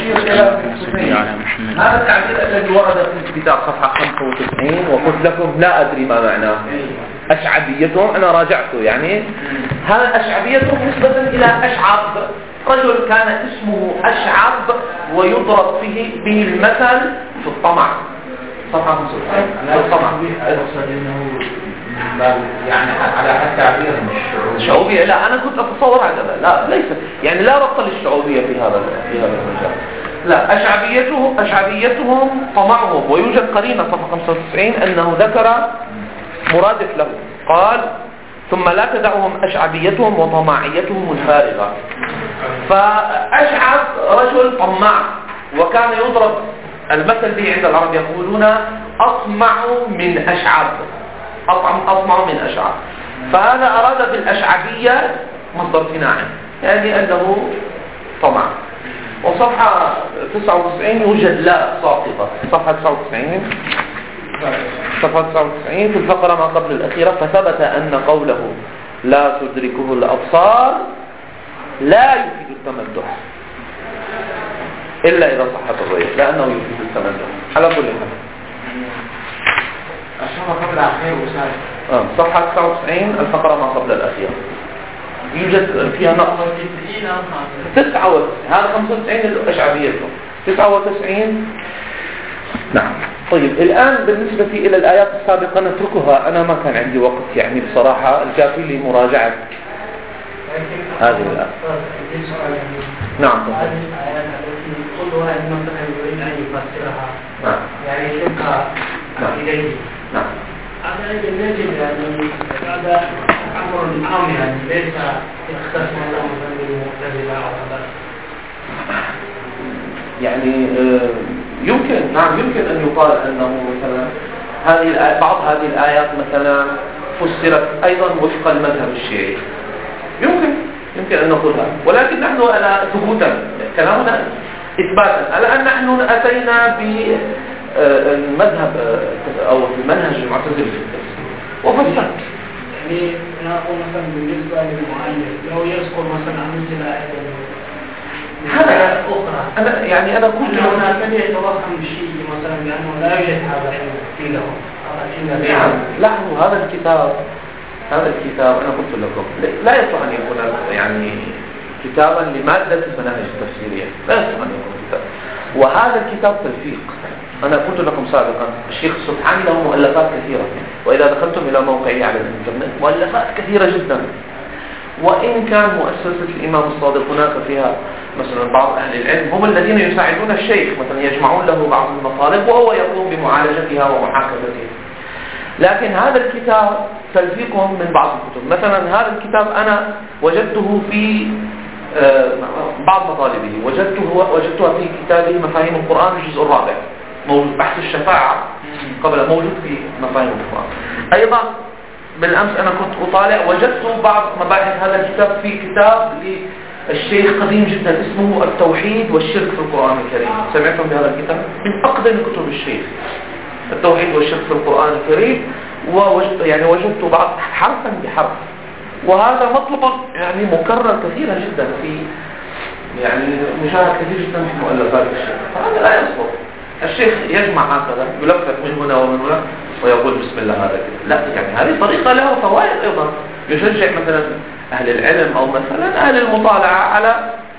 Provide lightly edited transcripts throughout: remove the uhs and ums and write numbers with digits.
يشير إلى هذا التعبير الذي ورد في الكتاب صفحة 95 وقلت لكم لا أدري ما معناه. أشعبيتهم أنا راجعته يعني هذا أشعبيتهم نسبة إلى أشعب، رجل كان اسمه أشعب ويضرب به المثل في الطمع. صفحة 95 الطمع يعني على حد تعبير الشعوبية. لا أنا كنت أتصور هذا، لا ليس يعني لا ربط للشعوبية في هذا المجال. لا أشعبيتهم طمعهم، ويوجد قرينة صفحة 95 أنه ذكر مرادف له قال ثم لا تدعهم أشعبيتهم وطماعيتهم الفارغة. فأشعب رجل طماع وكان يضرب المثل به عند العرب يقولون أطمع من أشعب، أطمع من أشعب. فهذا أراد بالأشعبية مصدر صناعي يعني أنه طمع. وصفحة 99 يوجد لا ساقطة، صفحة 99 في الفقرة ما قبل الأخيرة فثبت أن قوله لا تدركه الأبصار لا يفيد التمدح إلا إذا صحت الرؤية، لأنه يفيد التمدح على كل حال. الصفحة قبل الأخير صفحة 99 الفقرة ما قبل الأخيرة يوجد فيها نقص 99 هذا 95 الأشعبيتهم 99. نعم. طيب الآن بالنسبة إلى الآيات السابقة نتركها، أنا ما كان عندي وقت يعني بصراحة الكافي لمراجعة هذه الآيات. نعم. هذه الآيات التي كلها المنطقة يريد أن يفسرها يعني تبقى إليه. نعم. هذا نجد يعني هذا أمر عام يعني ليس يختص الله مثلا بالمعتزلة أو هذا. يعني يمكن أن يقال أنه مثلا بعض هذه الآيات مثلا فسرت أيضا وفق المذهب الشيعي، يمكن أن نقولها، ولكن نحن على ثبوتا كلامنا إثباتا على أن نحن أتينا بالمذهب أو المنهج المعتزلي في التفسير وفسرت. يعني أنا أقول مثلا بالنسبة للمؤلف لو يذكر مثلا مثل آية هذا أخرى أنا كنت كان يتوهم شيء مثلا لأنه لا يوجد هذا في له. نعم. لاحظوا هذا الكتاب أنا قلت لكم لا يصح أن يكون يعني كتابا لمادة المناهج التفسيرية، لا يصح أن يكون كتاب. وهذا الكتاب تلفيق. أنا قلت لكم سابقا الشيخ السبحاني له مؤلفات كثيرة، وإذا دخلتم إلى موقعه على الإنترنت مؤلفات كثيرة جدا. وإن كان مؤسسة الإمام الصادق هناك فيها مثلا بعض أهل العلم هم الذين يساعدون الشيخ، مثلا يجمعون له بعض المطالب وهو يقوم بمعالجتها ومحاكمتها. لكن هذا الكتاب تلفيقهم من بعض الكتب. مثلا هذا الكتاب أنا وجدته في بعض مطالبه، وجدتها في كتابه مفاهيم القرآن الجزء الرابع، موجود بحث الشفاعة قبل موجود في مفاهيم القرآن. أيضا بالأمس أنا كنت أطالع وجدت بعض مباحث هذا الكتاب في كتاب للشيخ قديم جدا اسمه التوحيد والشرك في القرآن الكريم. سمعتم بهذا الكتاب؟ من أقدم كتب الشيخ التوحيد والشرك في القرآن الكريم. وجدت بعض حرفا بحرف، وهذا مطلب يعني مكرر كثيرا جدا في يعني مشاهد كثير جدا في مؤلفات الشيخ. فهذا لا يصلح. الشيخ يجمع هكذا يلفت من هنا ومن هنا ويقول بسم الله هذا كده. لا يعني هذه طريقة له فوائد أيضا، يشجع مثلا أهل العلم أو مثلا أهل المطالعة على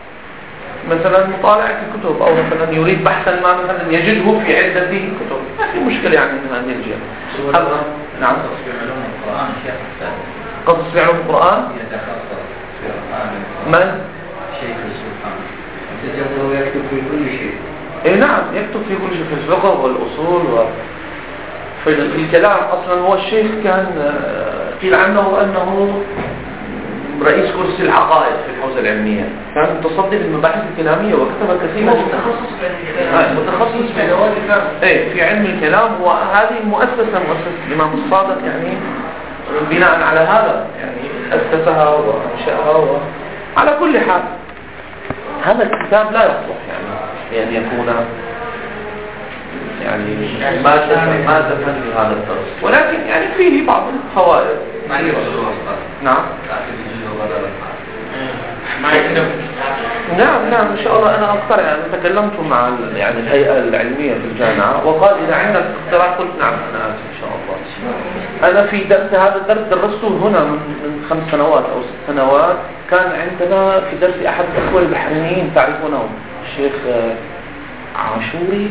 مثلا مطالعة الكتب، أو مثلا يريد بحثا ما مثلا يجده في عدة كتب، ما في مشكلة يعني من هذه الجهة. نعم. قصص في علوم القرآن من؟ شيخ السلطان يتجرد ويكتب في كل شيء. نعم يكتب في كل شيء، في الفقه والأصول في الكلام. أصلا هو الشيخ كان قيل عنه أنه رئيس كرسي العقائد في الحوزة العلمية، كان متصدر المباحث الكلامية وكتب كثير متخصص في علم الكلام. وهذه مؤسسة الإمام الصادق يعني بناء على هذا يعني أسسها وأنشأها. على كل حال هذا الكتاب لا يصلح يعني يكون يعني مادة لهذا الدرس، ولكن يعني فيه بعض الفوائد. نعم. نعم إن شاء الله. أنا أقترح، أنا تكلمت مع يعني الهيئة العلمية في الجامعة وقال إذا عندك اقتراح قلت نعم أنا آسف إن شاء الله. أنا في درس هذا الدرس درسته هنا من 5 سنوات أو 6 سنوات. كان عندنا في درس أحد الأخوة البحرينيين تعرفونه، الشيخ عاشوري،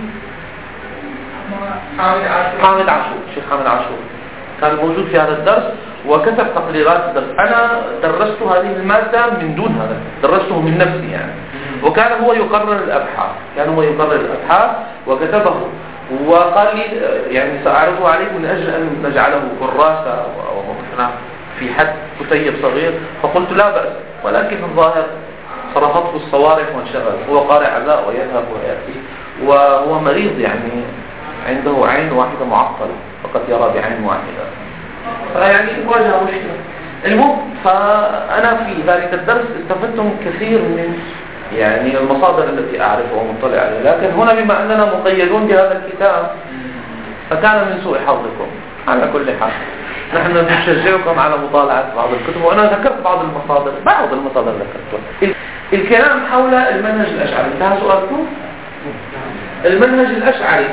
حامد عاشور، الشيخ حامد عاشور كان موجود في هذا الدرس وكتب تقريرات الدرس. أنا درست هذه المادة من دون هذا، درسته من نفسي يعني. وكان هو يقرر الأبحاث وكتبه، وقال لي يعني سأعرضه عليك من أجل أن نجعله كراسة أو مثلا في حد كتيب صغير. فقلت لا بأس، ولكن الظاهر صرفته الصوارف وانشغل. هو قارئ عزاء ويذهب ويأتي، وهو مريض يعني عنده عين واحدة معطلة، فقط يرى بعين واحدة، فيعني واجه مشكلة. المهم، فأنا في ذلك الدرس استفدت كثير من يعني المصادر التي أعرفها ومطلع عليها، لكن هنا بما أننا مقيدون بهذا الكتاب فكان من سوء حظكم. على كل حال نحن نشجعكم على مطالعة بعض الكتب، وأنا ذكرت بعض المصادر ذكرتها. الكلام حول المنهج الأشعري، انتهى سؤالكم؟ المنهج الأشعري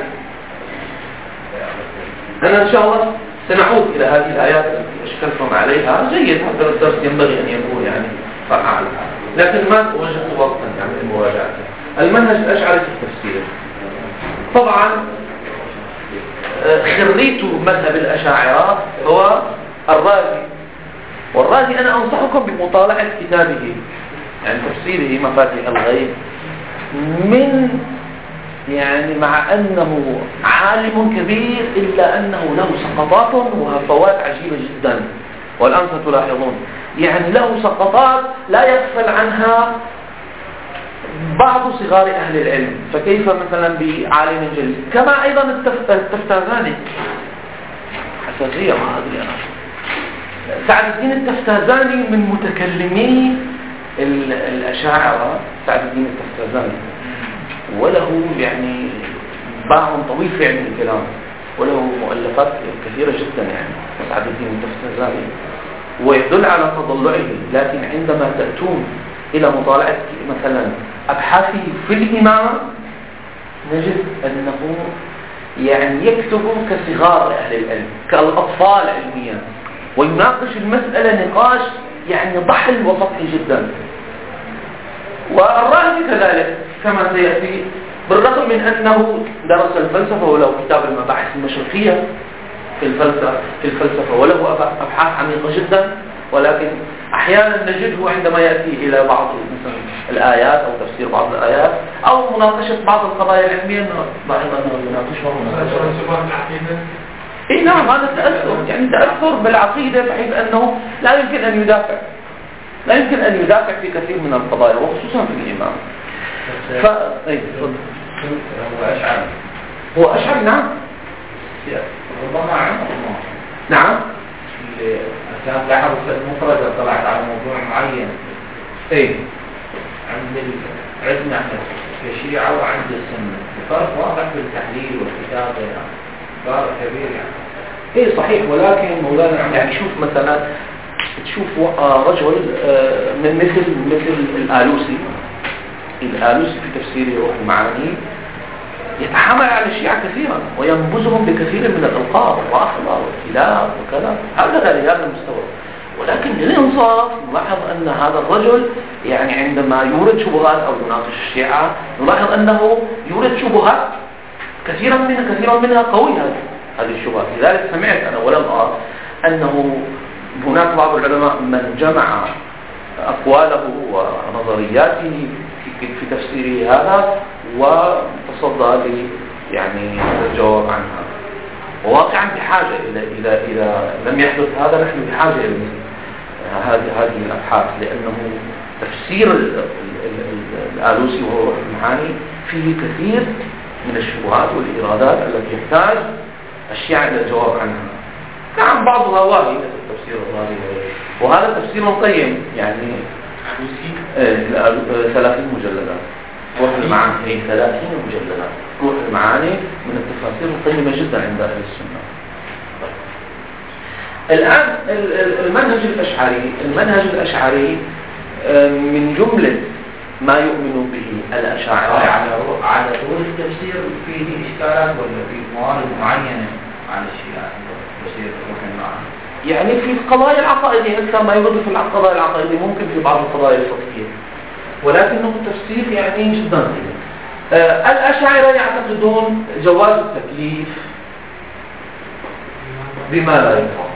أنا إن شاء الله سنعود إلى هذه الآيات التي أشكلتم عليها. جيد، هذا الدرس ينبغي أن يكون يعني فعال، لكن ما وجدت وقتا يعني لمراجعته. المنهج الأشعري في التفسير، طبعا خريت مذهب الأشاعرة هو الرازي، والرازي أنا أنصحكم بمطالعة كتابه يعني تفسيره مفاتيح الغيب، من يعني مع أنه عالم كبير إلا أنه له سقطات وهفوات عجيبة جدا، والآن ستلاحظون يعني له سقطات لا يغفل عنها بعض صغار أهل العلم. فكيف مثلا بعالم جليل، كما أيضا التفتازاني، حساسية ما أدري أنا، سعد الدين التفتازاني من متكلمي الأشاعرة، سعد الدين التفتازاني، وله يعني باع طويل في علم الكلام، وله مؤلفات كثيرة جدا يعني سعد الدين التفتازاني، ويدل على تضلعه. لكن عندما تأتون إلى مطالعة مثلا أبحاثه في الإمامة نجد أنه يعني يكتب كصغار أهل العلم، كالأطفال علميا، ويناقش المسألة نقاش يعني ضحل وسطحي جدا. والرازي كذلك كما سيأتي، بالرغم من أنه درس الفلسفة وله كتاب المباحث المشرقية في الفلسفة وله أبحاث عميقة جدا، ولكن أحيانا نجده عندما يأتي إلى بعض مثلا الآيات أو تفسير بعض الآيات أو مناقشة بعض القضايا العلمية إيه نعم، هذا تأثر يعني تأثر بالعقيدة، بحيث أنه لا يمكن أن يدافع في كثير من القضايا وخصوصا في الإمام. هو أشعري نعم، ربما نعم عشان لاحظوا في المفردة طلعت على موضوع معين. عندنا احنا كشيعة وعند السنة فرق واضح بالتحليل والكتابة، يعني فرق كبير يعني. صحيح، ولكن مولانا يعني شوف مثلا تشوف رجل مثل الآلوسي في تفسيره روح المعاني يتحامل على الشيعة كثيرا وينبذهم بكثير من الألقاب والرافضة والخلاف وكذا، أبلغ لهذا المستوى. ولكن للإنصاف نلاحظ أن هذا الرجل يعني عندما يورد شبهات أو يناقش الشيعة نلاحظ أنه يورد شبهات كثيرا منها قوية هذه الشبهات. لذلك سمعت أنا ولم أرى أنه هناك بعض العلماء من جمع أقواله ونظرياته في تفسيره هذا وتصدى لي يعني الجواب عنها. وواقعا بحاجة إذا لم يحدث هذا نحن بحاجة إلى هذه الأبحاث، لأنه تفسير الآلوسي وروح المعاني فيه كثير من الشبهات والإرادات التي يحتاج الشيعة إلى الجواب عنها. كان بعضها واهي مثل التفسير الرازي، وهذا تفسير قيم يعني 30 مجلدات روح المعاني، 30 مجلدات روح المعاني من التفاسير القيمة جدا عند أهل السنة. الآن المنهج الأشعري من جملة ما يؤمن به الأشاعرة. على طول التفسير فيه إشكالات ولا في موارد معينة على الشيعة تفسير روحي معه؟ يعني في القضايا العقائدية مثل ما يوجد في القضايا العقائدية ممكن في بعض القضايا الفقهية، ولكنه تفسير يعني جدا قليل. الأشاعرة يعتقدون جواز التكليف بما لا يطاق.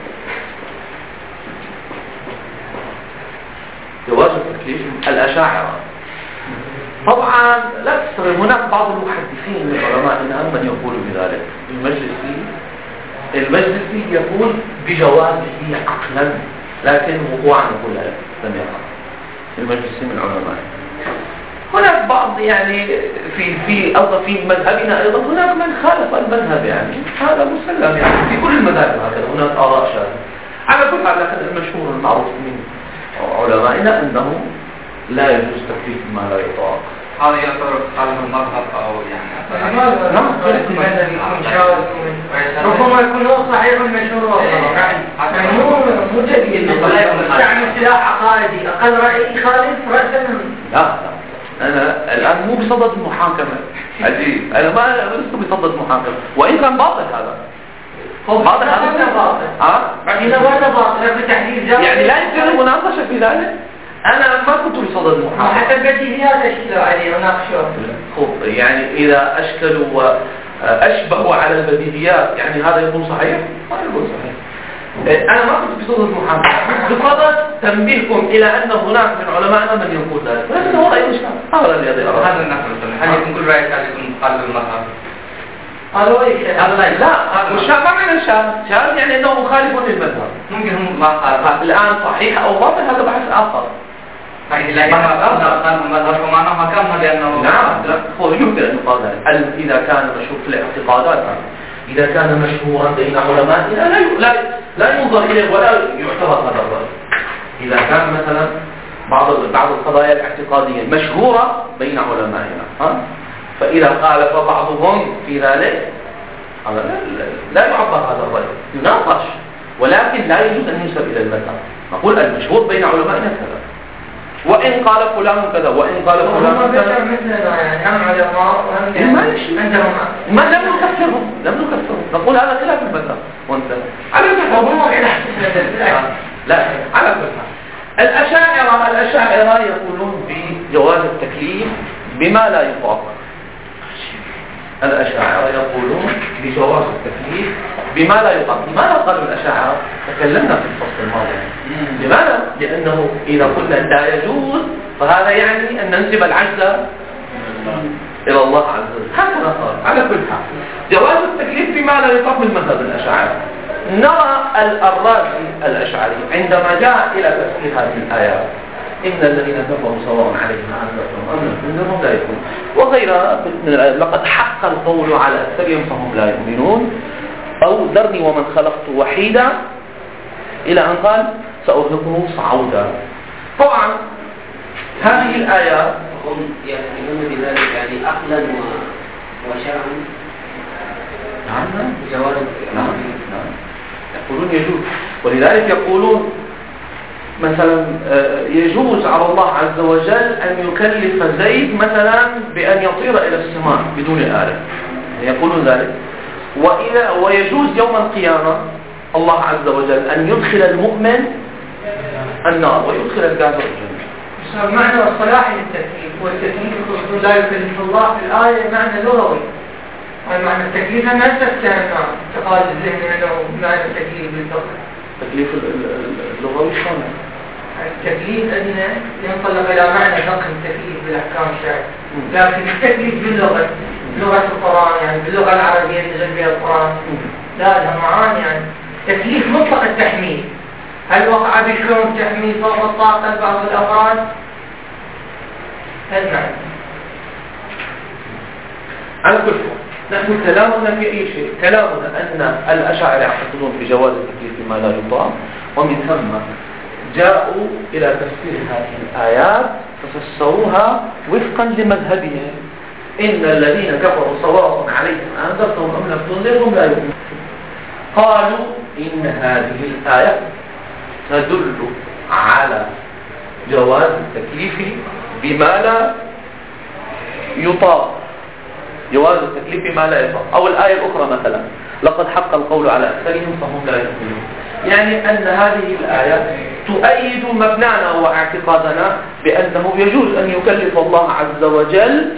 جواز التكليف الأشاعرة طبعا لا تستغرب، هناك بعض المحدثين من علمائنا من يقول بذلك. المجلسي يقول بجوازه عقلا، لكن وقوعا يقول لم يقع. المجلسي من علماء. هناك بعض يعني في مذهبنا ايضا هناك من خالف المذهب، يعني هذا مسلم يعني في كل المذاهب هكذا هناك آراء شاذة. على كل حال لكن المشهور المعروف من علمائنا انه لا يجوز تكليف ما لا يطاق. هذا يعتبر خالف المذهب او يعني نعم ربما يكون هو صحيح المشهور يعني مو جديد يعني سلاح عقائدي اقل راي يخالف راسا. لا انا الان مو بصدد المحاكمه عجيب، انا ما لست بصدد المحاكمه وان كان باطل هذا باطل باطل بتحديد يعني لا يمكن المناقشه في ذلك. انا ما كنت بصدد المحاكمه حتى البديهيات اشكلوا عليه وناقشوه. يعني اذا اشكلوا واشبهوا على البديهيات يعني هذا يكون صحيح؟ ما يكون صحيح. انا ما كنت بصدد المحاكمه، بصدد تنبيهكم الى ان هناك من علمائنا من يقول ذلك، ولكن هو راي مشكل. هذا الذي ارى. هذا النقل هل يكون كل راي ثاني يكون مخالف المذهب؟ هذا لا والشاذ ما معنى شاذ يعني انه مخالف للمذهب. ممكن هم ما خالف الان صحيح او باطل هذا بحث اخر. لكن ما المذهب ومعناه كم لانه نعم هو يمكن ان يقال ذلك. اذا كان مشهور في الاعتقادات، اذا كان مشهورا بين علمائنا لا ينظر اليه ولا يعتبر هذا الراي. اذا كان مثلا بعض القضايا الاعتقاديه مشهوره بين علمائنا فاذا خالف بعضهم في ذلك لا يعبر هذا الراي، يناقش، ولكن لا يجوز ان ينسب الى المذهب. نقول المشهور بين علمائنا كذا، وإن قال فلان كذا وإن قال فلان كذا مثلنا يعني هم علماء ما لم نكفرهم نقول هذا خلاف المذهب وانت على لا على كل الأشاعرة يقولون بجواز التكليف بما لا يطاق. الأشاعرة يقولون بجواز التكليف بما لا يطاق. لماذا قالوا الأشاعرة؟ تكلمنا في الفصل الماضي. لماذا؟ لأنه إذا قلنا لا يجوز فهذا يعني أن ننسب العجز إلى الله عز وجل. هكذا قال. على كل حال جواز التكليف بما لا يطاق من مذهب الأشاعرة. نرى الرازي الأشعري عندما جاء إلى تفسير هذه الآيات إن الذين كفروا سواء عليهم أنذرتهم أم لم تنذرهم لا يؤمنون وغيرها من الآيات لقد حق القول على أكثرهم فهم لا يؤمنون أو ذرني ومن خلقت وحيدا إلى أن قال سأرهقه صعودا. طبعا هذه الآيات هم يحكمون بذلك يعني عقلا وشرعا. نعم جواز يقولون يجوز، ولذلك يقولون مثلا يجوز على الله عز وجل أن يكلف زيد مثلا بأن يطير إلى السماء بدون آلة، يقولون ذلك. ويجوز يوم القيامة الله عز وجل أن يدخل المؤمن النار ويدخل الكافر الجنة. معنى الصلاح للتكليف والتكليف لا يكلف الله في الآية معنى لغوي. معنى التكليف ما تستهل اعتقاد الذهن أنه معنى التكليف بالضبط. التكليف اللغوي شلون؟ التكليف أن ينطلق إلى معنى فقه التكليف بالأحكام الشرعية، لكن التكليف باللغة لغة القرآن يعني باللغة العربية اللي نزل بها القرآن لا لها معاني. يعني تكليف مطلق التحميل، هل وقع بالكون تحميل فوق الطاقة بعض الأفراد؟ هل معنى؟ على كل حال نحن كلامنا في أي شيء، كلامنا أن الأشاعرة يعتقدون بجواز التكليف بما لا يطاق، ومن ثم جاءوا إلى تفسير هذه الآيات ففسروها وفقا لمذهبهم. إن الذين كفروا سواء عليهم أنذرتهم أم لم تنذرهم لا يؤمنون. قالوا إن هذه الآية تدل على جواز التكليف بما لا يطاق، جواز التكليف بما لا يطاق. أو الآية الأخرى مثلا لقد حق القول على أكثرهم فهم لا يؤمنون. يعني أن هذه الآية تؤيد مبنانا واعتقادنا بأنه يجوز أن يكلف الله عز وجل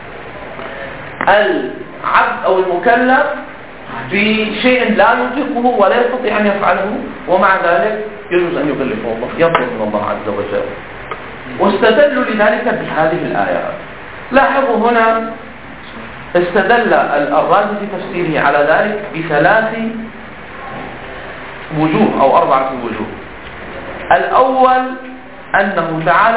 العبد أو المكلف بشيء لا يطيقه ولا يستطيع أن يفعله، ومع ذلك يجوز أن يكلفه الله، يطلب من الله عز وجل. واستدلوا لذلك بهذه الآيات. لاحظوا هنا استدل الرازي في تفسيره على ذلك بثلاث وجوه أو 4 وجوه. الأول أنه تعالى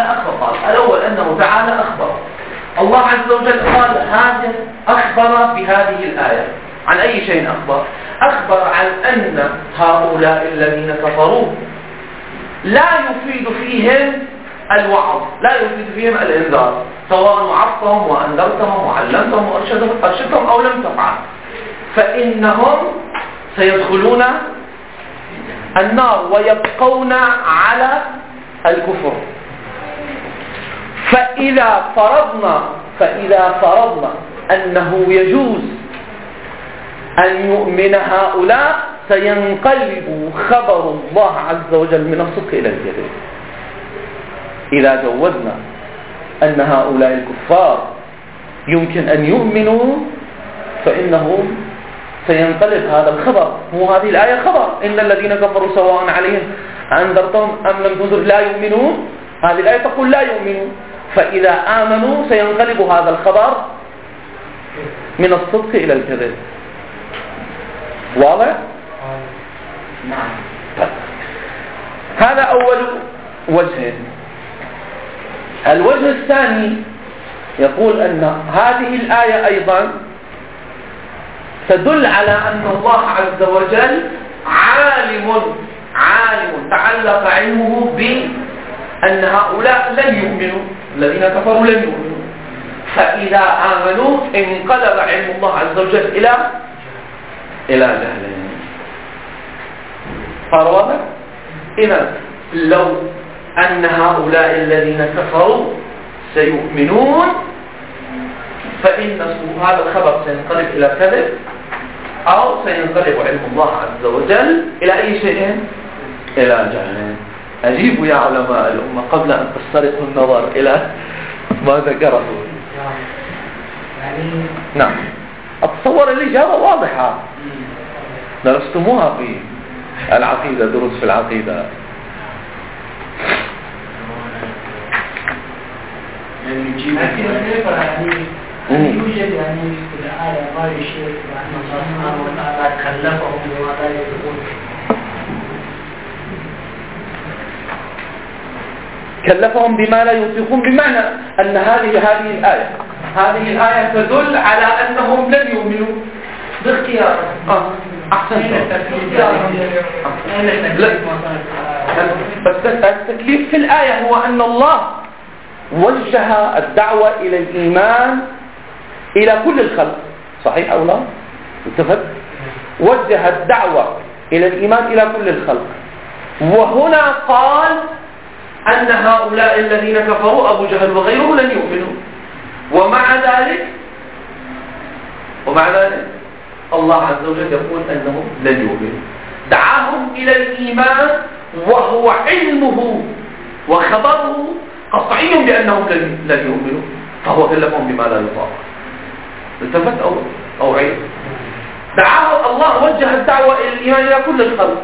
أخبر الله عز وجل قال هذا أخبر بهذه الآية عن أي شيء أخبر عن أن هؤلاء الذين كفروا لا يفيد فيهم الوعظ، لا يفيد فيهم الإنذار، سواء وعظتهم وأنذرتهم وعلمتهم وأرشدتهم أو لم تفعل، فإنهم سيدخلون النار ويبقون على الكفر. فإذا فرضنا أنه يجوز أن يؤمن هؤلاء سينقلب خبر الله عز وجل من الصدق إلى الكذب. إذا جوزنا أن هؤلاء الكفار يمكن أن يؤمنوا فإنه سينقلب هذا الخبر. هو هذه الآية خبر، إن الذين كفروا سواء عليهم أنذرتهم أم لم تنذر لا يؤمنون. هذه الآية تقول لا يؤمنون، فإذا آمنوا سينقلب هذا الخبر من الصدق إلى الكذب. واضح؟ نعم. هذا أول وجه. الوجه الثاني يقول أن هذه الآية أيضا تدل على أن الله عز وجل عالم تعلق علمه بأن هؤلاء لن يؤمنوا، الذين كفروا لن يؤمنوا، فإذا آمنوا انقلب علم الله عز وجل إلى جهلهم. صار واضح؟ إذا لو أن هؤلاء الذين كفروا سيؤمنون فإن هذا الخبر سينقلب إلى كذب، أو سينقلب علم الله عز وجل إلى أي شيء؟ إلى جهل. أجيبوا يا علماء الأمة قبل أن تسترقوا النظر إلى ما ذكره. نعم، أتصور الإجابة واضحة، درستموها في العقيدة، دروس في العقيدة. يوجد يعني في الآية ما يشير أن الله سبحانه وتعالى كلفهم بما لا يطيقون. كلفهم بما لا يطيقون، بمعنى أن هذه الآية تدل على أنهم لن يؤمنوا باختيار. أحسن. التكليف في الآية هو أن الله وجه الدعوة إلى الإيمان إلى كل الخلق، صحيح أو لا؟ اتفق؟ وجه الدعوة إلى الإيمان إلى كل الخلق، وهنا قال أن هؤلاء الذين كفروا أبو جهل وغيره لن يؤمنوا، ومع ذلك الله عز وجل يقول أنهم لن يؤمنوا، دعاهم إلى الإيمان وهو علمه وخبره قطعي بأنهم لن يؤمنوا، فهو كلفهم بما لا يطاق. التفت أو عيد؟ دعاه الله، وجه الدعوة إلى الإيمان إلى كل الخلق،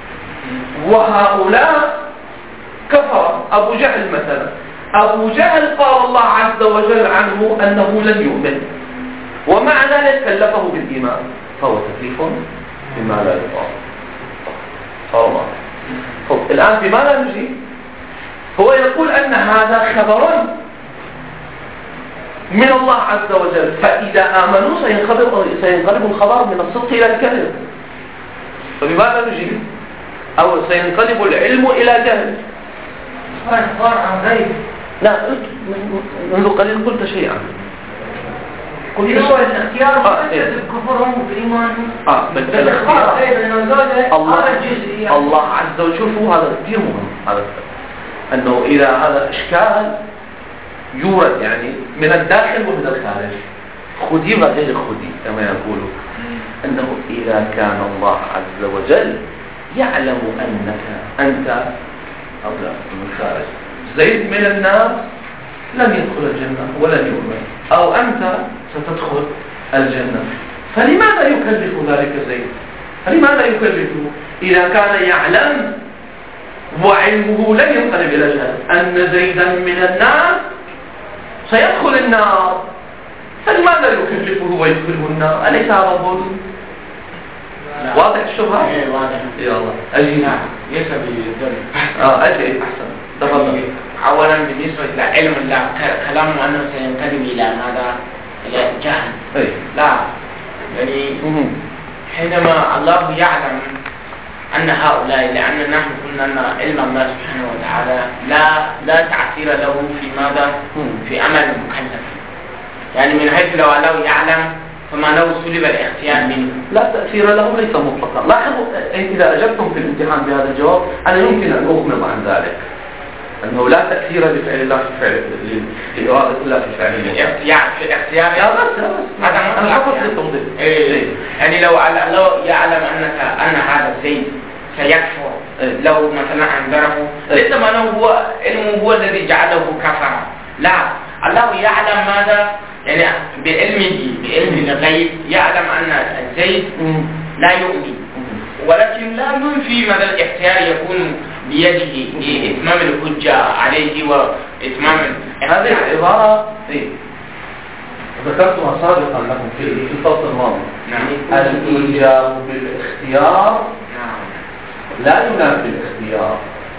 وهؤلاء كفر. أبو جهل مثلا، أبو جهل قال الله عز وجل عنه أنه لن يؤمن، ومع ذلك كلفه بالإيمان، فهو تكليف بما لا يطاق. الله. الآن بماذا نجيب؟ هو يقول أن هذا خبر من الله عز وجل، فإذا آمنوا سينقلب الخبر من الصدق إلى الكذب، فبماذا نجيب؟ أو سينقلب العلم إلى جهل. أخبار عن غيب. لا، منذ قليل قلت شيئا. قلت هو الاختيار كفرهم وبإيمانهم. الاختيار الله عز وجل. شوفوا هذا كثير مهم، هذا أنه إذا هذا إشكال يورد يعني من الداخل ومن الخارج، خذي وغير خذي كما يقولوا، أنه إذا كان الله عز وجل يعلم أنك أنت أو لا من الخارج زيد من الناس لن يدخل الجنة ولن يؤمن، أو أنت ستدخل الجنة، فلماذا يكلف ذلك زيد؟ فلماذا يكلفه إذا كان يعلم وعلمه لن ينقلب إلى جهل أن زيدا من الناس سيدخل النار، فلماذا يكلفه ويدخله النار؟ أليس هذا ظلم؟ واضح الشبهة؟ ايه واضح. يا الله أجي. نعم ليس بالظلم. أجي أحسن. تفضل. أولا بالنسبة لعلم الله كلامه أنه سينقلب إلى ماذا؟ إلى جهل. أي. لا يعني حينما الله يعلم أن هؤلاء، لأن نحن قلنا أن علم الله سبحانه وتعالى لا تأثير له في ماذا؟ في عمل المكلف. يعني من حيث لو الله يعلم فما لو سلب الاختيار منه. لا تأثير له ليس مطلقا. لاحظوا إذا أجبتم في الامتحان بهذا الجواب أنا يمكن أن أغمض عن ذلك، أنه لا تأثير لفعل الله في فعل لإرادة الله في فعل الاختيار يا بس هذا أنا فقط للتوضيح. يعني لو يعلم أن هذا الزيد سيكفر لو مثلا أنذره ليس ما هو علمه هو الذي جعله كفرا، لا الله يعلم ماذا؟ يعني بعلم الغيب يعلم أن الزيد لا يؤمن، ولكن لا ينفي ماذا الاختيار يكون بيده لإتمام الحجة عليه وإتمام هذه العبارة ذكرتها سابقا لكم في الفصل الماضي. الإيجاب بالاختيار لا ينافي الاختيار.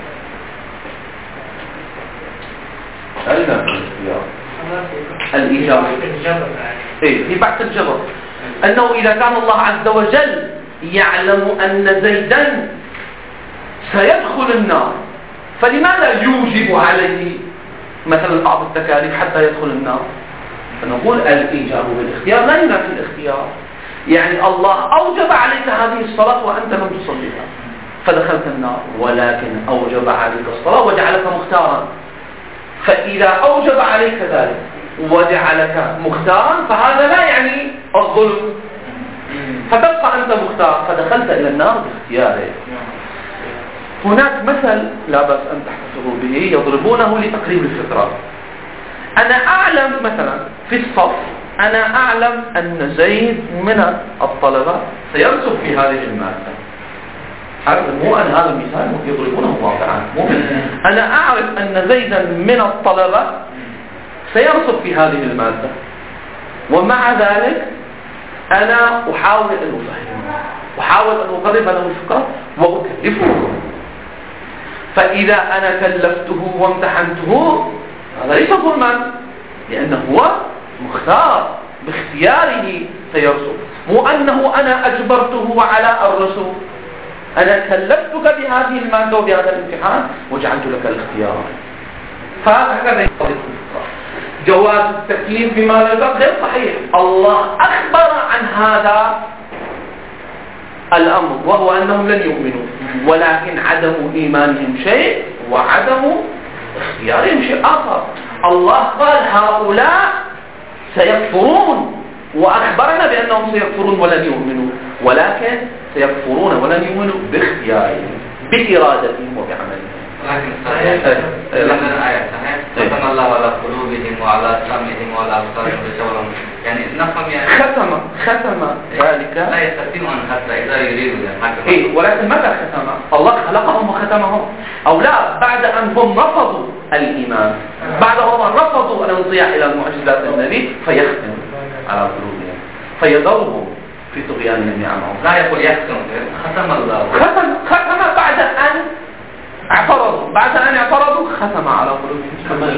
لا ينافي الاختيار. الإيجاب في بحث الجبر أنه إذا كان الله عز وجل يعلم أن زيدا سيدخل النار، فلماذا يوجب عليه مثلا بعض التكاليف حتى يدخل النار؟ فنقول الإيجاب بالاختيار لا ينافي الاختيار. يعني الله أوجب عليك هذه الصلاة وأنت لم تصليها فدخلت النار، ولكن أوجب عليك الصلاة وجعلك مختارا، فإذا أوجب عليك ذلك وجعلك مختارا فهذا لا يعني الظلم، فتبقى أنت مختار فدخلت إلى النار باختيارك. هناك مثل لا بأس أن تحتفظوا به يضربونه لتقريب الفطرة. أنا أعلم مثلا في الصف أنا أعلم أن زيد من الطلبة سيرسب في هذه المادة. مو أن هذا المثال يضربونه واقعا، أنا أعرف أن زيدا من الطلبة سيرسب في هذه المادة، ومع ذلك أنا أحاول أن أفهمه، أحاول أن أقرب له الفكرة وأكلفه. فإذا أنا كلفته وامتحنته هذا ليس ظلما، لأنه هو مختار باختياره سيرسب، مو أنه أنا أجبرته على الرسوب. أنا كلفتك بهذه المادة وبهذا الامتحان وجعلت لك الاختيار. فهكذا جواز التكليف بما لا يطاق غير صحيح. الله أخبر عن هذا الأمر وهو أنهم لن يؤمنوا، ولكن عدم إيمانهم شيء وعدم اختيارهم شيء آخر. الله قال هؤلاء سيكفرون وأخبرنا بأنهم سيكفرون ولن يؤمنوا، ولكن سيكفرون ولن يؤمنوا باختيارهم بإرادتهم وبعملهم. لكن صحيح لأن الآية صحيح ختم الله على قلوبهم وعلى سمعهم وعلى أبصارهم غشاوة، يعني نفهم يعني ختم ذلك لا يستطيع أن حتى إذا يريد ولكن ماذا ختم؟ الله خلقهم وختمهم، أو لا بعد أن هم رفضوا الإيمان، بعد هم رفضوا الانصياع إلى المعجزات النبي فيختم على قلوبهم فيضرهم في طغيانهم يعمهون. لا يقول يختم، ختم الله ختم بعد أن اعترضوا، بعد أن اعترضوا ختم على قلوبهم.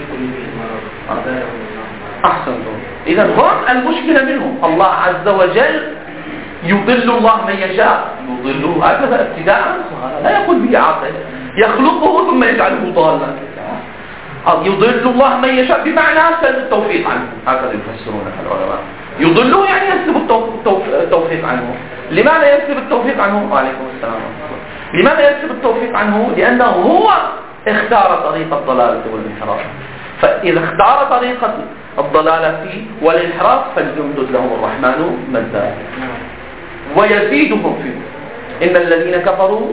أحسنتم. إذا هم المشكلة منهم. الله عز وجل يضل الله من يشاء، يضله هكذا ابتداء، لا يقول به عاقل، يخلقه ثم يجعله ضالا. يضل الله من يشاء بمعنى سلب التوفيق عنه، هكذا يفسرونها العلماء. يضله يعني يسلب التوفيق عنه. لماذا يسلب التوفيق عنه؟ وعليكم السلام. لماذا يسلب التوفيق عنه؟ لأنه هو اختار طريق الضلالة والانحراف. فإذا اختار طريقة الضلالة والانحراف فليمدد لهم الرحمن مدا ويزيدهم فيه. إن الذين كفروا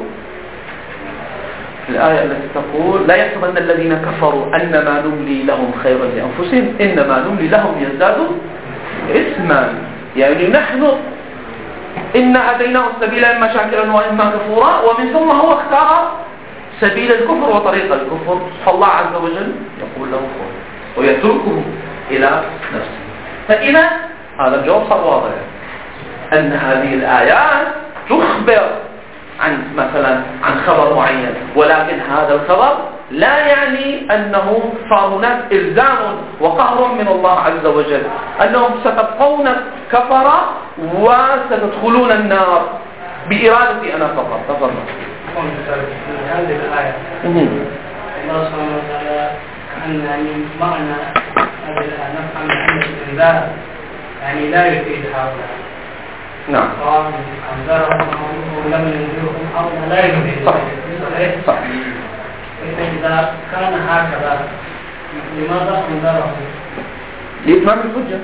الآية التي تقول لا يحسبن الذين كفروا أنما نملي لهم خيرا لأنفسهم إنما نملي لهم يزدادوا إثما. يعني نحن إن هديناه السبيل إما شاكرا وإما كفورا، ومن ثم هو اختار سبيل الكفر وطريق الكفر، فالله عز وجل يقول له كفر ويتركه إلى نفسه. فإذا هذا الجواب صار واضح أن هذه الآيات تخبر عن مثلا عن خبر معين، ولكن هذا الخبر لا يعني أنه صار هناك إلزام وقهر من الله عز وجل أنهم ستبقون كفرا وستدخلون النار بإرادتي أنا فقط. تفضل. هذه الآية الله سبحانه وتعالى كأن يعني معنى هذه الآية نفهم أن الإنذار يعني لا يفيد هؤلاء. نعم. سواء أنذرهم أو لم ينذرهم أو لا يفيد. صح. إذا كان هكذا لماذا أنذرهم؟ لإتمام الحجة.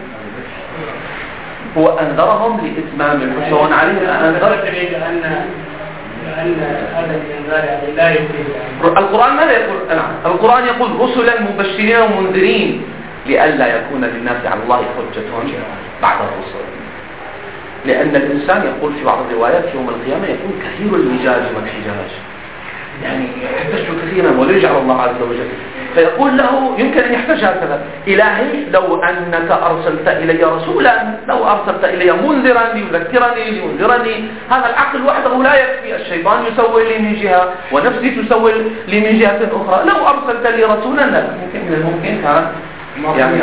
هو أنذرهم لإتمام الحجة وأن عليه أنذر لأن هذا الإنذار يعني لا يفيد. القرآن ماذا يقول؟ نعم. القرآن يقول رسلا مبشرين ومنذرين لئلا يكون للناس على الله حجة بعد الرسل. لأن الإنسان يقول في بعض الروايات يوم القيامة يكون كثير اللجاج والحجاج، يعني يحتج كثيرا ويجعل الله عز وجل، فيقول له يمكن أن يحتج هكذا: إلهي لو أنك أرسلت إلي رسولا، لو أرسلت إلي منذرا لينذرني، هذا العقل وحده لا يكفي، الشيطان يسول لي من جهة ونفسي تسول لي من جهة أخرى، لو أرسلت لي رسولا لا يمكن من الممكن كان يعني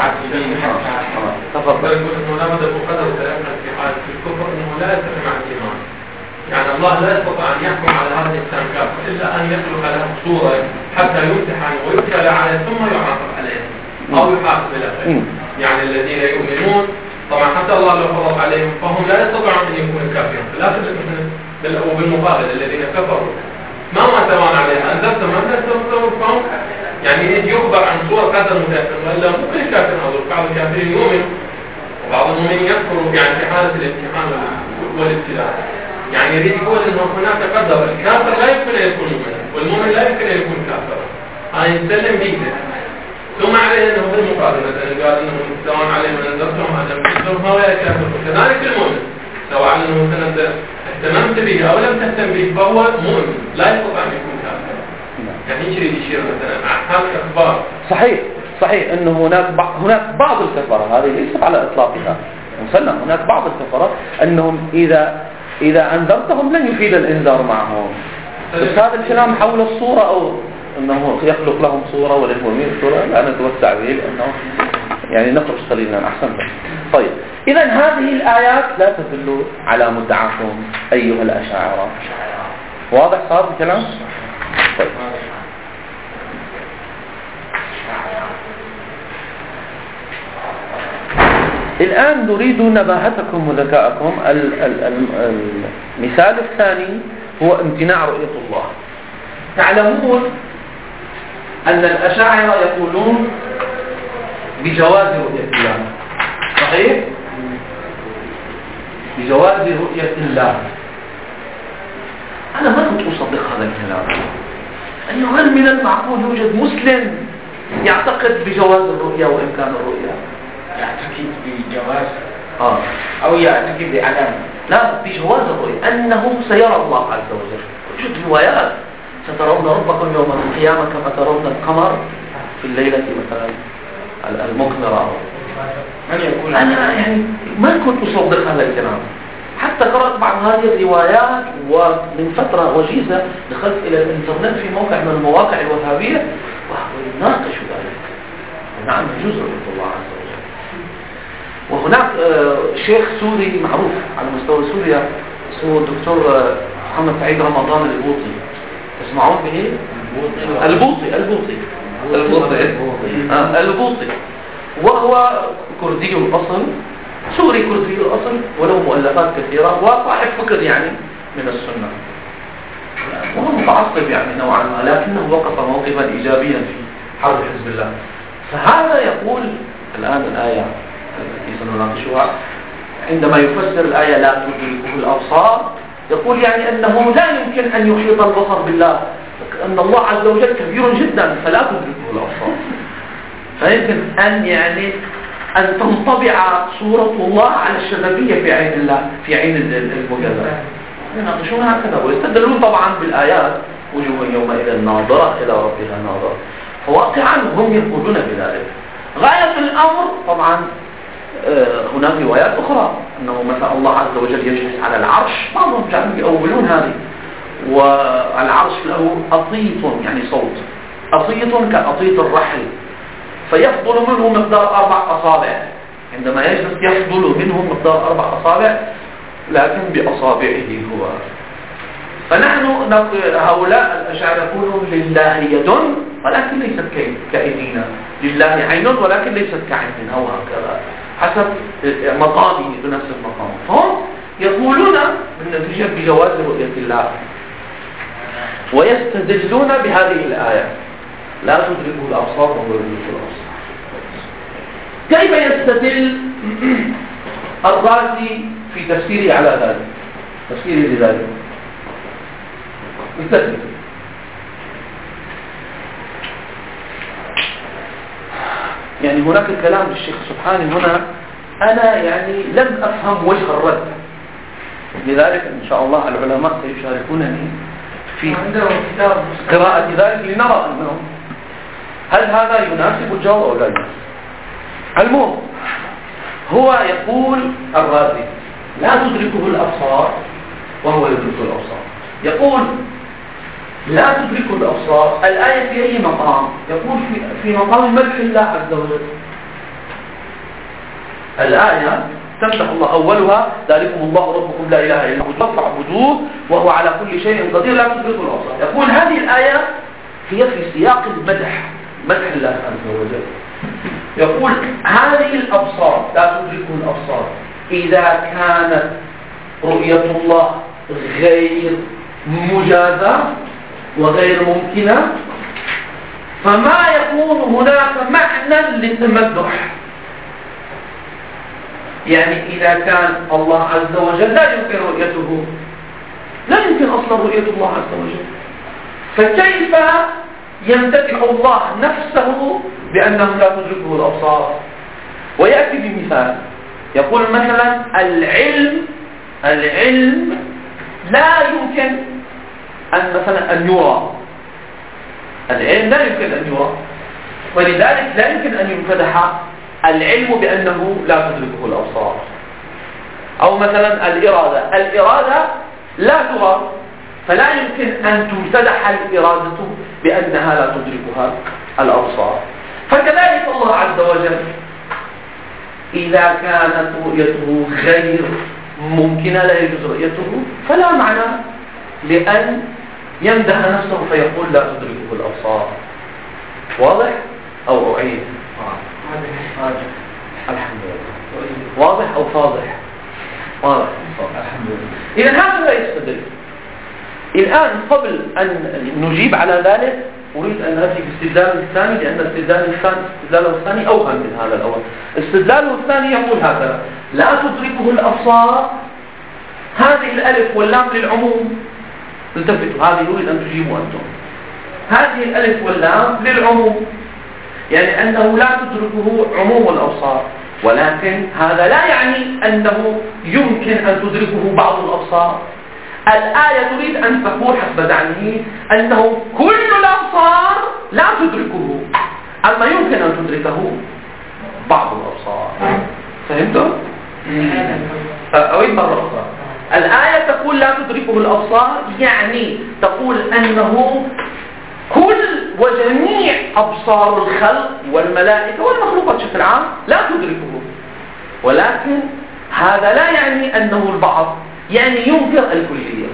تفضل. يقول لا بد بقدر كلامنا في حالة الكفر أنه لا يتفق مع الإيمان، يعني الله لا يستطيع أن يحكم على هذا الإنسان كافر إلا أن يخلق له صورة حتى يمتحن ويبتلى عليه ثم يعاقب عليه أو يحاسب له. يعني الذين يؤمنون طبعا حتى الله لو فرض عليهم فهم لا يستطيعون أن يكونوا كافرين، لا وبالمقابل الذين كفروا ما توان عليها أنذرتم ما أنذرتم فهم يعني يخبر عن صورة قدر متأثر، ولا كل كافر هذول بعض الكافرين يؤمن وبعض المؤمنين يكفروا يعني في حالة الامتحان والابتلاء. يعني يريد يقول انه هناك قدر، الكافر لا يمكن ان يكون مؤمنا والمؤمن لا يمكن ان يكون كافرا، هذا يسلم بيده. ثم عليه انه بالمقابل مثلا قال انه سواء عليه من انذرتم هذا مثلهم هؤلاء كافر، وكذلك المؤمن سواء انه اهتممت به او لم تهتم به فهو مؤمن لا يستطيع ان يكون كافرا. يعني ايش يريد يشير مثلا مع هذه الاخبار؟ صحيح انه هناك بعض الكفره، هذه ليست على اطلاقها مسلم، هناك بعض الكفره انهم إذا أنذرتهم لن يفيد الإنذار معهم. بس هذا الكلام حول الصورة أو أنه يخلق لهم صورة وللمؤمنين صورة لا نتوسع به لأنه يعني نخرج قليلا أحسن. طيب إذا هذه الآيات لا تدل على مدعاكم أيها الأشاعرة. واضح صار الكلام؟ طيب. الآن نريد نباهتكم وذكاءكم. المثال الثاني هو امتناع رؤية الله. تعلمون أن الأشاعرة يقولون بجواز رؤية الله، صحيح؟ بجواز رؤية الله. أنا ما كنت أصدق هذا الكلام، أنه هل من المعقول يوجد مسلم يعتقد بجواز الرؤية وإمكان الرؤية؟ يعتقد بجواز أو يعتقد بعدم؟ لا، بجواز الرؤية، أنه سيرى الله عز وجل. وجد روايات سترون ربكم يوم القيامة كما ترون القمر في الليلة مثلا المقمرة. من يقول؟ أنا يعني ما كنت أصدق هذا الكلام، حتى قرأت بعض هذه الروايات، ومن فترة وجيزة دخلت إلى الإنترنت في موقع من المواقع الوهابية ويناقش ذلك. نعم يجوز رؤية الله عز وجل. وهناك شيخ سوري معروف على مستوى سوريا اسمه الدكتور محمد سعيد رمضان البوطي، تسمعون به؟ البوطي وهو كردي الأصل، سوري كردي الأصل، وله مؤلفات كثيرة وصاحب فكر يعني من السنة، وهو متعصب يعني نوعا ما، لكنه وقف موقفا إيجابيا في حرب حزب الله. فهذا يقول الآن الآية التي سنناقشها عندما يفسر الآية لا تدركه الأبصار، يقول يعني أنه لا يمكن أن يحيط البصر بالله، أن الله عز وجل كبير جدا فلا تدركه الأبصار. فيمكن أن يعني أن تنطبع صورة الله على الشبابية في عين الله، في عين المجرد. يناقشون هكذا ويستدلون طبعا بالآيات وجوه يومئذ ناظرة إلى ربها ناظرة. فواقعا هم يقولون بذلك. غاية الأمر طبعا هناك روايات أخرى أنه مثلا الله عز وجل يجلس على العرش، بعضهم كانوا يؤولون هذه، والعرش له أطيط يعني صوت، أطيط كأطيط الرحل، فيفضل منه مقدار 4 أصابع، عندما يجلس يفضل منه مقدار 4 أصابع لكن بأصابعه هو. فنحن هؤلاء الأشاعرة يقولون لله يد ولكن ليست كأيدينا، لله عين ولكن ليست كعيننا، أو هكذا حسب مقامه بنفس المقام. فهم يقولون بالنتيجة بجواز رؤية الله ويستدلون بهذه الآية لا تدركه الأبصار وهو يدرك الأبصار. كيف يستدل الرازي في تفسيره على ذلك؟ تفسيره لذلك يستدل يعني هناك كلام للشيخ سبحانه هنا أنا يعني لم أفهم وجه الرد، لذلك إن شاء الله العلماء سيشاركونني في قراءة ذلك لنرى أنه هل هذا يناسب الجواب أو لا يناسب. المهم هو يقول الرازي لا تدركه الأبصار وهو يدرك الأبصار. يقول لا تدركه الأبصار، الآية في أي مقام؟ يقول في مقام مدح الله عز وجل. الآية تمدح الله، أولها ذلكم الله ربكم لا إله إلا هو فاعبدوه وهو على كل شيء قدير لا تدركه الأبصار. يقول هذه الآية هي في سياق المدح، مدح الله عز وجل. يقول هذه الأبصار لا تدركه الأبصار إذا كانت رؤية الله غير مجازة وغير ممكنة فما يكون هناك معنى للتمدح. يعني إذا كان الله عز وجل لا يمكن رؤيته، لا يمكن أصلا رؤية الله عز وجل، فكيف يمتدح الله نفسه بأنه لا تدركه الأبصار؟ ويأتي بمثال يقول مثلا العلم لا يمكن أن مثلا أن يرى، العلم لا يمكن أن يرى، ولذلك لا يمكن أن يمتدح العلم بأنه لا تدركه الأبصار. أو مثلا الإرادة لا ترى، فلا يمكن أن تمتدح الإرادة بأنها لا تدركها الأبصار. فكذلك الله عز وجل إذا كانت رؤيته غير ممكنة لا يجوز رؤيته فلا معنى لأن يمدح نفسه فيقول لا تدركه الأبصار. واضح أو أعيد؟ الحمد لله. واضح أو فاضح؟ واضح الحمد لله. إذا هذا يستدل. الآن قبل أن نجيب على ذلك أريد أن أتي باستدلال الثاني، لأن استدلاله الثاني أوهم من هذا الأول. استدلاله الثاني يقول هكذا لا تدركه الأبصار، هذه الألف واللام للعموم. التفتوا، هذه يريد أن تجيبوا أنتم. هذه الألف واللام للعموم، يعني أنه لا تدركه عموم الأبصار، ولكن هذا لا يعني أنه يمكن أن تدركه بعض الأبصار. الآية تريد أن تقول حسب زعمه أنه كل الأبصار لا تدركه، أما يمكن أن تدركه بعض الأبصار. فهمتم؟ أعيد مرة أخرى. الآية تقول لا تدركه الأبصار، يعني تقول أنه كل وجميع أبصار الخلق والملائكة والمخلوقات بشكل عام لا تدركه، ولكن هذا لا يعني أنه البعض، يعني ينكر الكلية،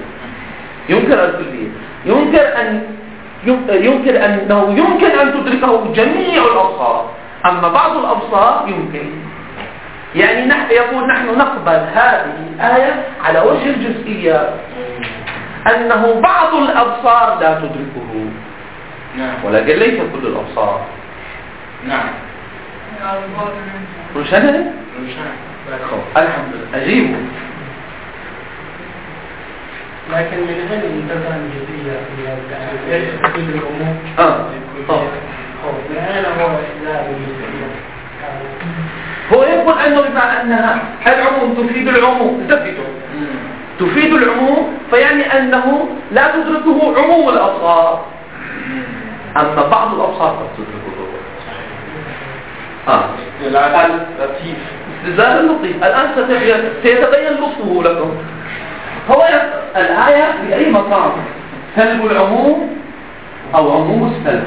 ينكر أنه يمكن أن تدركه جميع الأبصار، أما بعض الأبصار يمكن. يعني يقول نحن نقبل هذه الآية على وجه الجزئية، أنه بعض الأبصار لا تدركه، ولكن ليس كل الأبصار. روشنة؟ الحمد لله أجيبه. لكن من هنا انتبه الجزئية في تفيد العموم. من أين هو لا الجزئية؟ هو يقول أنه بما أنها العموم تفيد العموم تفيد العموم، فيعني أنه لا تدركه عموم الأبصار، أما بعض الأبصار قد تدركه. استدلال لطيف. الآن سيتبين لطفه لكم. هو الآية في أي مقام سلب العموم أو عموم السلب.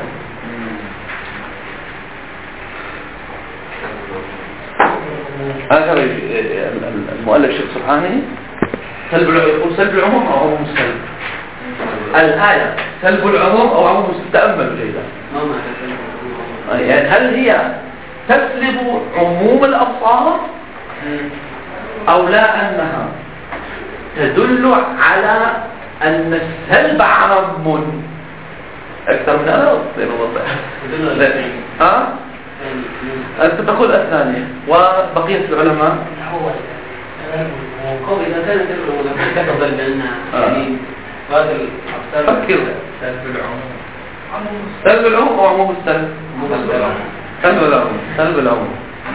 هذا المؤلف الشيخ سبحانه يقول سلب العموم أو عموم السلب. الآية سلب العموم أو عموم السلب. تأملوا جيدا. يعني هل هي تسلب عموم الأبصار أو لا أنها تدل على أن السلب عام أكثر من هذا؟ أنت تقول الثانية وبقية العلماء إذا كانت العلماء تفضل بأنها يعني هذا الأبصار فكر. سلب العموم أو عموم السلب؟ سلب العموم.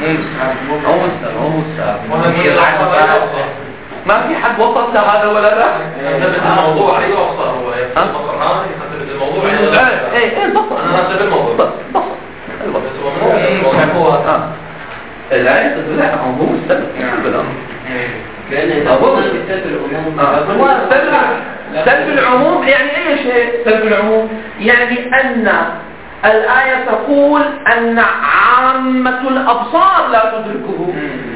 عموم السلب. ما في حد وصل لهذا ولا لا؟ نثبت الموضوع. أي وصل هو البصر هذا يثبت الموضوع. إيه البصر. أنا نثبت الموضوع. الآية تدل على عموم السلب. سلب العموم يعني أي شيء. سلب العموم يعني أن الآية تقول أن عامة الأبصار لا تدركه،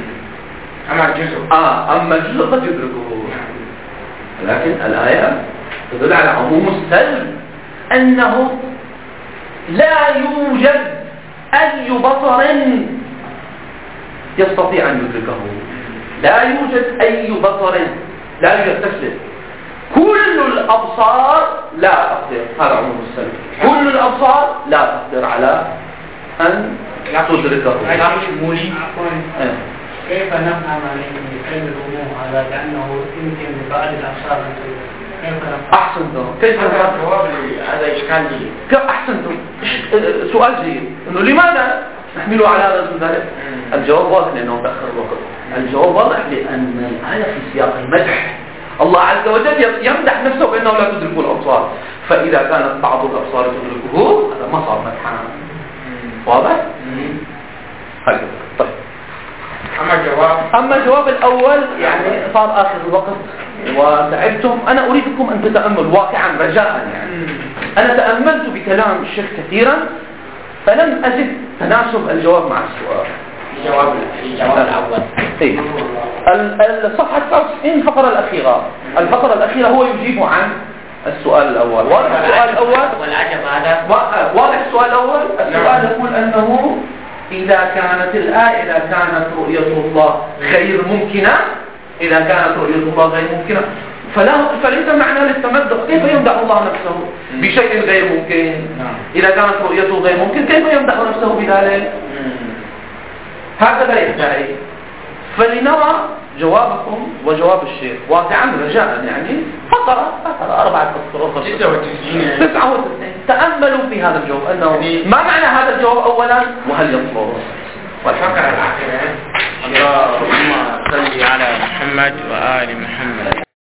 أما الجزء قد يدركه. لكن الآية تدل على عموم السلب، أنه لا يوجد أي بصر يستطيع أن يدركه. لا يوجد أي بصر، لا يوجد تسلب. كل الأبصار لا تقدر، هذا عموم السلب، كل الأبصار لا تقدر على أن تدركه. كيف نفهم عن كلمة العموم على كأنه يمكن لبعض الأبصار أن تدرك؟ أحسنتم. كيف هذا إشكال لي. أحسنتم. سؤال جيد. إنه لماذا نحمله على هذا ذلك؟ الجواب واضح لأنه تأخر الوقت. الجواب واضح لأن الآية في سياق المدح. الله عز وجل يمدح نفسه بأنه لا تدركه الأبصار، فإذا كانت بعض الأبصار تدركه هذا ما صار مدحا. واضح؟ هكذا. طيب. أما الجواب الأول يعني صار آخر الوقت وتعبتم. أنا أريدكم أن تتأملوا واقعا رجاء. يعني أنا تأملت بكلام الشيخ كثيرا فلم أجد تناسب الجواب مع السؤال. الجواب الأول. إيه. الصفحة 99 الفقرة الأخيرة هو يجيب عن السؤال الأول. واضح السؤال الأول؟ والعجب هذا واضح السؤال الأول. السؤال يقول أنه إذا كانت الآية إذا كانت رؤية الله غير ممكنة، إذا كانت رؤية الله غير ممكنة فليس معنى للتمدح. كيف يمدح الله نفسه بشيء غير ممكن؟ إذا كانت رؤيته غير ممكن كيف يمدح نفسه بذلك؟ هكذا يحتاج. فلنرى جوابكم وجواب الشيخ واقعا رجاء. يعني فقرة 4 فقرات 99. تأملوا في هذا الجواب أنه ما معنى هذا الجواب أولا وهل يطلب. والفقرة الأخيرة اللهم صل على محمد وآل محمد.